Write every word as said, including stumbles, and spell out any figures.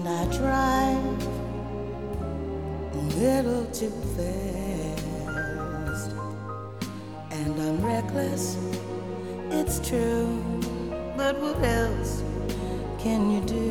I drive a little too fast, and I'm reckless, it's true, but what else can you do?